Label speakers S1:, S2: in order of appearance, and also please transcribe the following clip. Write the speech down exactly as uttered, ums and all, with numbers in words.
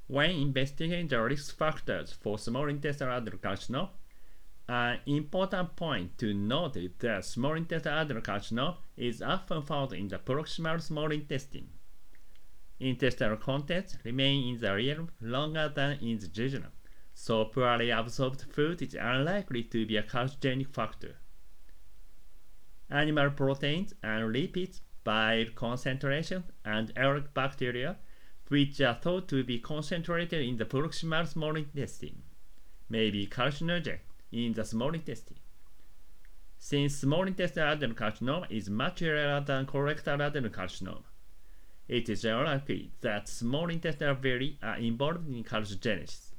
S1: When investigating the risk factors for small intestinal adenocarcinoma, an important point to note is that small intestinal adenocarcinoma is often found in the proximal small intestine. Intestinal contents remain in the ileum longer than in the jejunum, so poorly absorbed food is unlikely to be a carcinogenic factor. Animal proteins and lipids, bile concentration, and aerobic bacteria, which are thought to be concentrated in the proximal small intestine, may be carcinogenic in the small intestine. Since small intestinal adenocarcinoma is much rarer than colorectal adenocarcinoma, it is unlikely that small intestinal villi are involved in carcinogenesis.